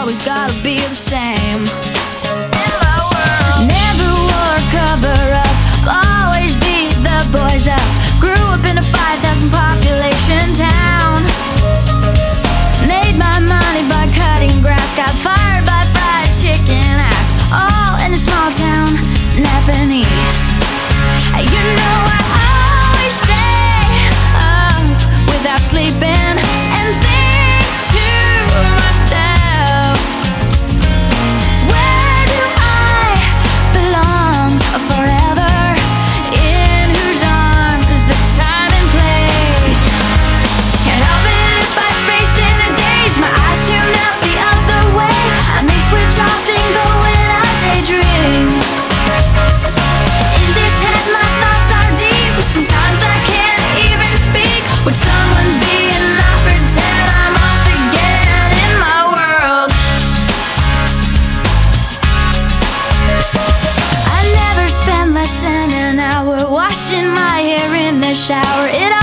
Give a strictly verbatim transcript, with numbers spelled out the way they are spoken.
always gotta be the same. Never wore a cover up, always beat the boys up. Grew up in a five thousand population town. Made my money by cutting grass. Got fired by fried chicken ass. All in a small town, Napanee. You know I always stay up without sleeping and think to myself, where do I belong forever? In whose arms is the time and place? Can't help it if I space in a daze. My eyes tune out the other way. I may switch off and go when I daydream. In this head my thoughts are deep. Sometimes I can't even speak. Would someone be and not pretend I'm off again in my world? I never spend less than an hour washing my hair in the shower. It